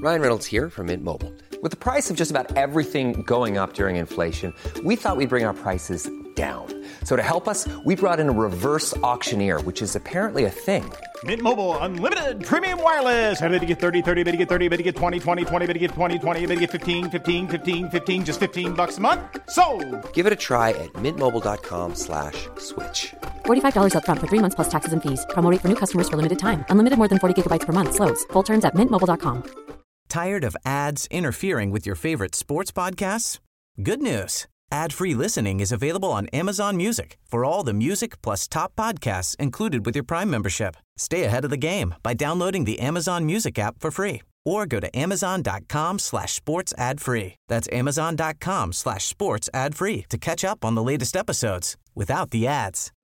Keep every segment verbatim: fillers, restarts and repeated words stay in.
Ryan Reynolds here from Mint Mobile. With the price of just about everything going up during inflation, we thought we'd bring our prices down. So to help us, we brought in a reverse auctioneer, which is apparently a thing. Mint Mobile Unlimited Premium Wireless. How to get thirty, thirty, how to get thirty, how to get twenty, twenty, twenty, how to get twenty, twenty, how to get fifteen, fifteen, fifteen, fifteen, just fifteen bucks a month? Sold! Give it a try at mintmobile.com slash switch. forty-five dollars up front for three months plus taxes and fees. Promo rate for new customers for limited time. Unlimited more than forty gigabytes per month. Slows full terms at mint mobile dot com. Tired of ads interfering with your favorite sports podcasts? Good news. Ad-free listening is available on Amazon Music for all the music plus top podcasts included with your Prime membership. Stay ahead of the game by downloading the Amazon Music app for free or go to amazon.com slash sports ad free. That's amazon.com slash sports ad free to catch up on the latest episodes without the ads.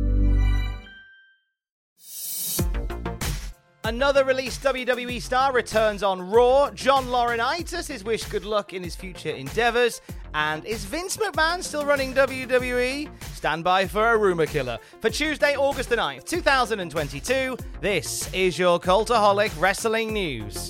Another released W W E star returns on Raw. John Laurinaitis is wished good luck in his future endeavors. And is Vince McMahon still running W W E? Stand by for a rumor killer. For Tuesday, August the ninth, twenty twenty-two, this is your Cultaholic Wrestling News.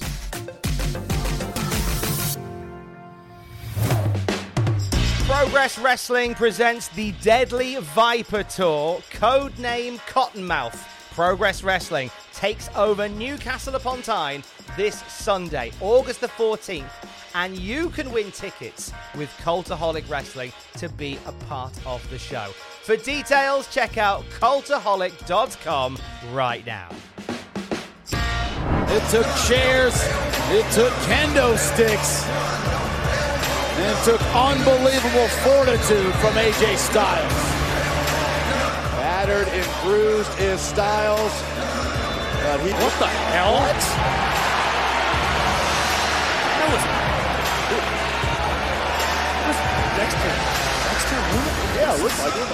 Progress Wrestling presents the Deadly Viper Tour, codename Cottonmouth. Progress Wrestling takes over Newcastle upon Tyne this Sunday, August the fourteenth, and you can win tickets with Cultaholic Wrestling to be a part of the show. For details, check out cultaholic dot com right now. It took chairs, it took kendo sticks, and it took unbelievable fortitude from A J Styles. Battered and bruised is Styles. But he, what the hell? What? That was, was Dexter. Dexter Lumis? Yeah, it looked like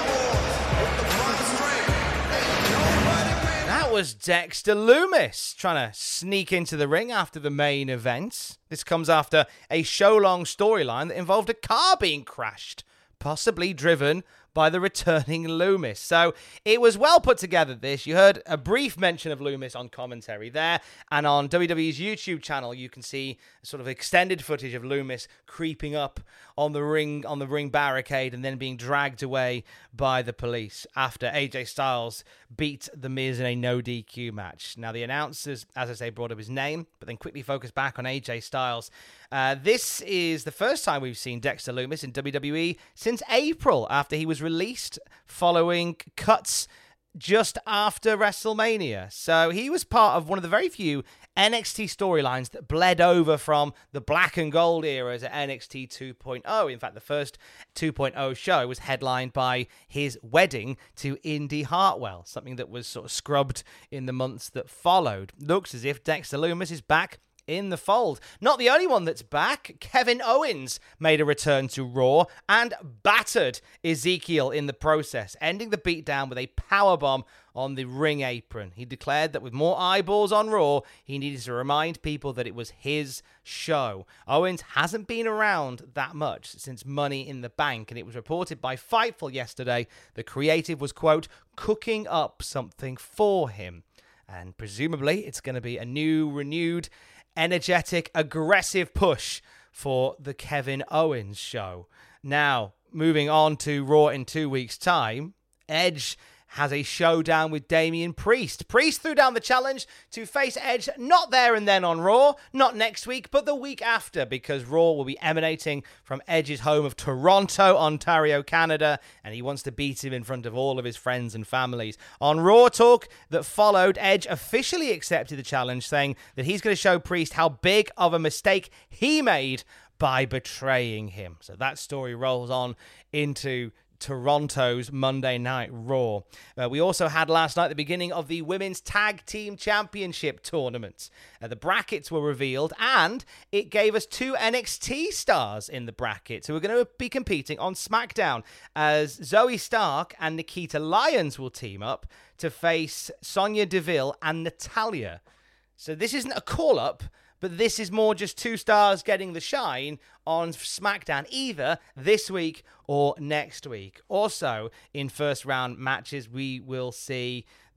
it. That was Dexter Lumis trying to sneak into the ring after the main event. This comes after a show-long storyline that involved a car being crashed, possibly driven by the returning Lumis. So it was well put together, this. You heard a brief mention of Lumis on commentary there, and on W W E's YouTube channel you can see sort of extended footage of Lumis creeping up on the ring on the ring barricade and then being dragged away by the police after A J Styles beat The Miz in a no D Q match. Now the announcers, as I say, brought up his name, but then quickly focused back on A J Styles. Uh, this is the first time we've seen Dexter Lumis in W W E since April, after he was released following cuts just after WrestleMania. So he was part of one of the very few N X T storylines that bled over from the black and gold eras at N X T two point oh. In fact, the first two point oh show was headlined by his wedding to Indy Hartwell, something that was sort of scrubbed in the months that followed. Looks as if Dexter Lumis is back in the fold. Not the only one that's back. Kevin Owens made a return to Raw and battered Ezekiel in the process, ending the beatdown with a powerbomb on the ring apron. He declared that with more eyeballs on Raw, he needed to remind people that it was his show. Owens hasn't been around that much since Money in the Bank, and it was reported by Fightful yesterday that creative was, quote, cooking up something for him. And presumably it's going to be a new, renewed, energetic, aggressive push for the Kevin Owens show. Now, moving on to Raw in two weeks' time, Edge has a showdown with Damian Priest. Priest threw down the challenge to face Edge not there and then on Raw, not next week, but the week after, because Raw will be emanating from Edge's home of Toronto, Ontario, Canada, and he wants to beat him in front of all of his friends and families. On Raw Talk that followed, Edge officially accepted the challenge, saying that he's going to show Priest how big of a mistake he made by betraying him. So that story rolls on into Toronto's Monday Night Raw. Uh, we also had last night the beginning of the Women's Tag Team Championship tournament. Uh, the brackets were revealed, and it gave us two N X T stars in the bracket who are going to be competing on SmackDown, as Zoe Stark and Nikita Lyons will team up to face Sonya Deville and Natalya. So this isn't a call-up, but this is more just two stars getting the shine on SmackDown, either this week or next week. Also, in first round matches, we will see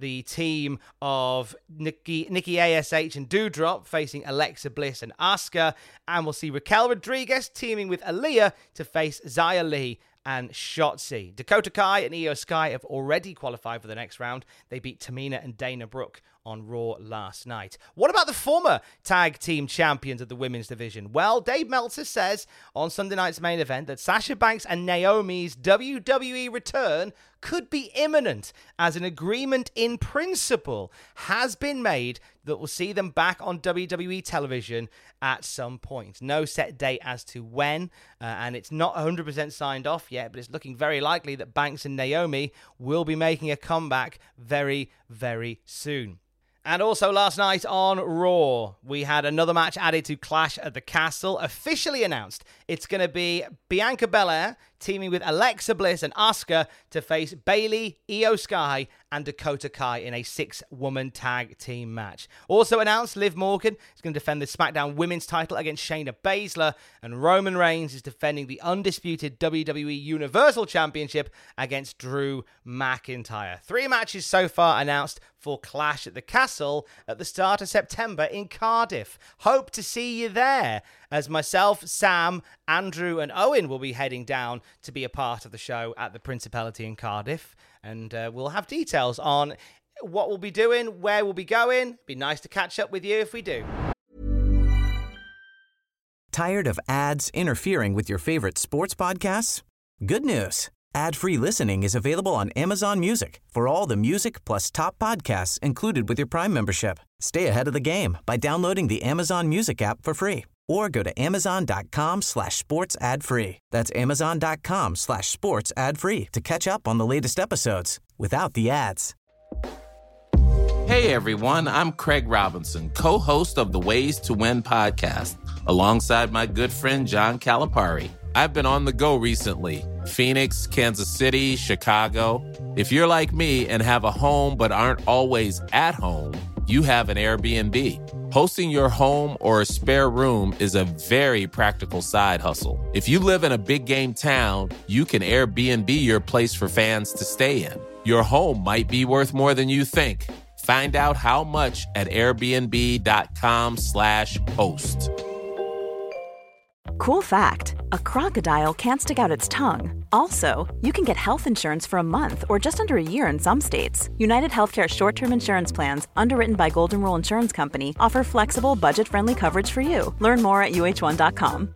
the team of Nikki, Nikki A S H and Doudrop facing Alexa Bliss and Asuka. And we'll see Raquel Rodriguez teaming with Aaliyah to face Xia Li and Shotzi. Dakota Kai and Io Sky have already qualified for the next round. They beat Tamina and Dana Brooke on Raw last night. What about the former tag team champions of the women's division? Well, Dave Meltzer says on Sunday night's main event that Sasha Banks and Naomi's W W E return could be imminent, as an agreement in principle has been made that will see them back on W W E television at some point. No set date as to when, uh, and it's not one hundred percent signed off yet, but it's looking very likely that Banks and Naomi will be making a comeback very, very soon. And also last night on Raw, we had another match added to Clash at the Castle. Officially announced, it's going to be Bianca Belair teaming with Alexa Bliss and Asuka to face Bayley, Io Sky, and Dakota Kai in a six-woman tag team match. Also announced, Liv Morgan is going to defend the SmackDown Women's title against Shayna Baszler, and Roman Reigns is defending the undisputed W W E Universal Championship against Drew McIntyre. Three matches so far announced for Clash at the Castle at the start of September in Cardiff. Hope to see you there, as myself, Sam, Andrew, and Owen will be heading down to be a part of the show at the Principality in Cardiff. And uh, we'll have details on what we'll be doing, where we'll be going. It'd be nice to catch up with you if we do. Tired of ads interfering with your favorite sports podcasts? Good news. Ad-free listening is available on Amazon Music for all the music plus top podcasts included with your Prime membership. Stay ahead of the game by downloading the Amazon Music app for free, or go to amazon.com slash sports ad free. That's amazon.com slash sports ad free to catch up on the latest episodes without the ads. Hey everyone, I'm Craig Robinson, co-host of the Ways to Win podcast, alongside my good friend John Calipari. I've been on the go recently. Phoenix, Kansas City, Chicago. If you're like me and have a home but aren't always at home, you have an Airbnb. Hosting your home or a spare room is a very practical side hustle. If you live in a big game town, you can Airbnb your place for fans to stay in. Your home might be worth more than you think. Find out how much at airbnb.com slash host. Cool fact, a crocodile can't stick out its tongue. Also, you can get health insurance for a month or just under a year in some states. United Healthcare short-term insurance plans, underwritten by Golden Rule Insurance Company, offer flexible, budget-friendly coverage for you. Learn more at U H one dot com.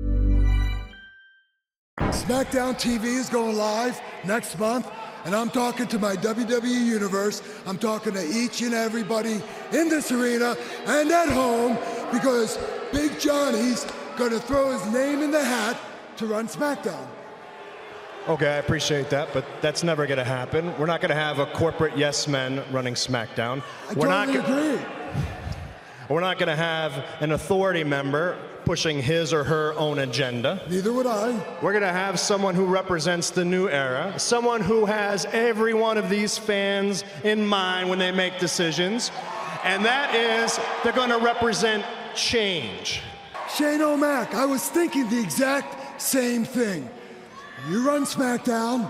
SmackDown T V is going live next month, and I'm talking to my W W E Universe. I'm talking to each and everybody in this arena and at home, because Big Johnny's going to throw his name in the hat to run SmackDown. Okay, I appreciate that, but that's never going to happen. We're not going to have a corporate yes men running SmackDown. I We're totally not go- agree. We're not going to have an authority member pushing his or her own agenda. Neither would I. We're going to have someone who represents the new era, someone who has every one of these fans in mind when they make decisions, and that is they're going to represent change. Shane O'Mac, I was thinking the exact same thing. You run SmackDown,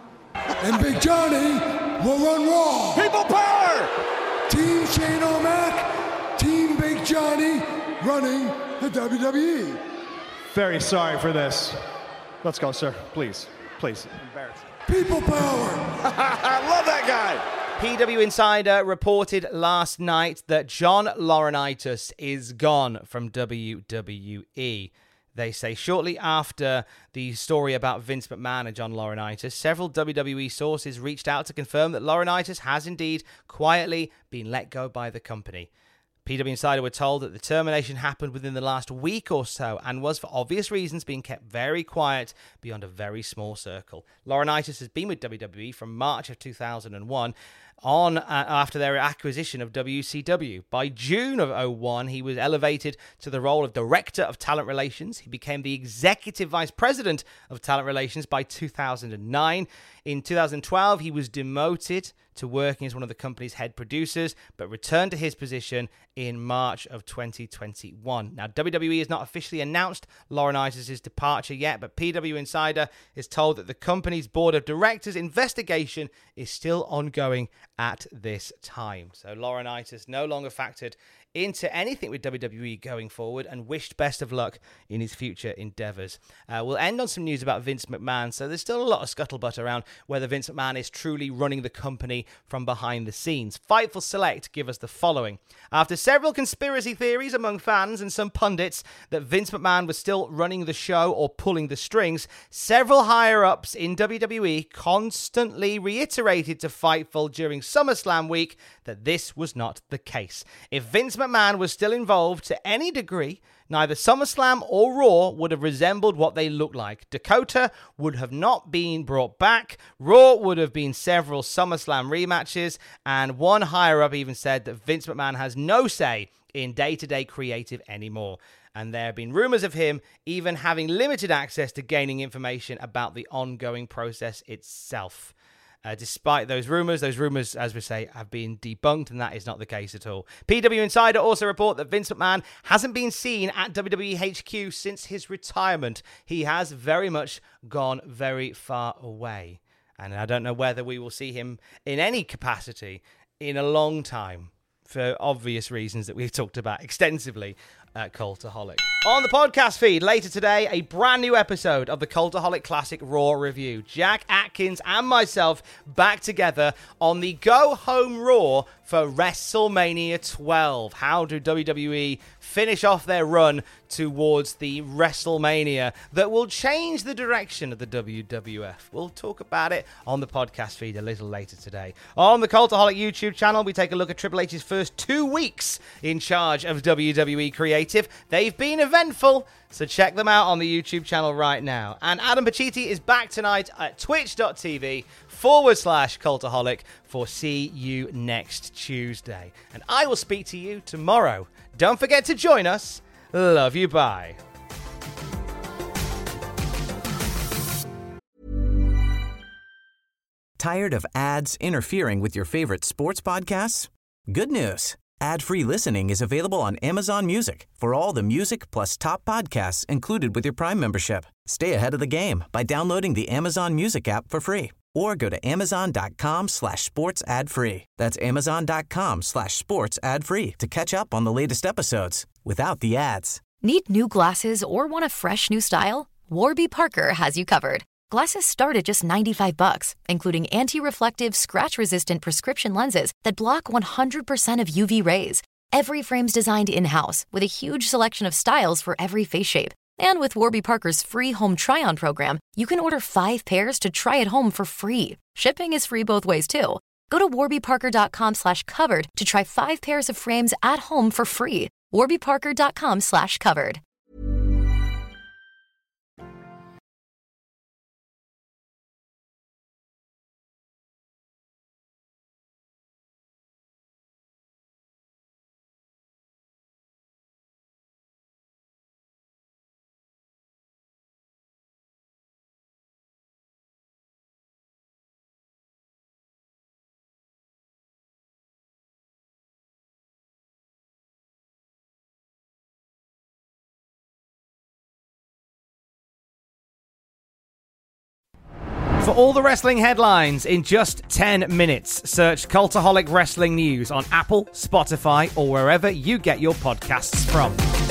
and Big Johnny will run Raw. People power! Team Shane O'Mac, Team Big Johnny running the W W E. Very sorry for this. Let's go, sir. Please. Please. Embarrassing. People power! I love that guy. P W Insider reported last night that John Laurinaitis is gone from W W E. They say shortly after the story about Vince McMahon and John Laurinaitis, several W W E sources reached out to confirm that Laurinaitis has indeed quietly been let go by the company. P W Insider were told that the termination happened within the last week or so and was, for obvious reasons, being kept very quiet beyond a very small circle. Laurinaitis has been with W W E from March of two thousand one, on uh, after their acquisition of W C W. By June of oh one, he was elevated to the role of Director of Talent Relations. He became the Executive Vice President of Talent Relations by two thousand nine. In two thousand twelve, he was demoted to working as one of the company's head producers, but returned to his position in March of twenty twenty-one. Now, W W E has not officially announced Laurinaitis' departure yet, but P W Insider is told that the company's board of directors investigation is still ongoing at this time. So Laurinaitis no longer factored into anything with W W E going forward, and wished best of luck in his future endeavors. Uh, we'll end on some news about Vince McMahon. So there's still a lot of scuttlebutt around whether Vince McMahon is truly running the company from behind the scenes. Fightful Select give us the following. After several conspiracy theories among fans and some pundits that Vince McMahon was still running the show or pulling the strings, several higher-ups in W W E constantly reiterated to Fightful during SummerSlam week that this was not the case. If Vince McMahon was still involved to any degree, neither SummerSlam or Raw would have resembled what they looked like. Dakota would have not been brought back. Raw would have been several SummerSlam rematches. And one higher-up even said that Vince McMahon has no say in day-to-day creative anymore. And there have been rumors of him even having limited access to gaining information about the ongoing process itself. Uh, despite those rumors, those rumors, as we say, have been debunked, and that is not the case at all. P W Insider also report that Vince McMahon hasn't been seen at W W E H Q since his retirement. He has very much gone very far away. And I don't know whether we will see him in any capacity in a long time, for obvious reasons that we've talked about extensively at Cultaholic. On the podcast feed later today, a brand new episode of the Cultaholic Classic Raw review. Jack Atkins and myself back together on the Go Home Raw for WrestleMania twelve. How do W W E finish off their run towards the WrestleMania that will change the direction of the W W F? We'll talk about it on the podcast feed a little later today. On the Cultaholic YouTube channel, we take a look at Triple H's first two weeks in charge of W W E Creative. They've been eventful, so check them out on the YouTube channel right now. And Adam Pacitti is back tonight at twitch.tv forward slash Cultaholic for See You Next Tuesday. And I will speak to you tomorrow. Don't forget to join us. Love you, bye. Tired of ads interfering with your favorite sports podcasts? Good news. Ad-free listening is available on Amazon Music for all the music plus top podcasts included with your Prime membership. Stay ahead of the game by downloading the Amazon Music app for free or go to amazon.com slash sports ad free. That's amazon.com slash sports ad free to catch up on the latest episodes without the ads. Need new glasses or want a fresh new style? Warby Parker has you covered. Glasses start at just ninety-five bucks, including anti-reflective, scratch-resistant prescription lenses that block one hundred percent of U V rays. Every frame's designed in-house with a huge selection of styles for every face shape. And with Warby Parker's free home try-on program, you can order five pairs to try at home for free. Shipping is free both ways, too. Go to warbyparker.com slash covered to try five pairs of frames at home for free. warbyparker.com slash covered. For all the wrestling headlines in just ten minutes, search Cultaholic Wrestling News on Apple, Spotify, or wherever you get your podcasts from.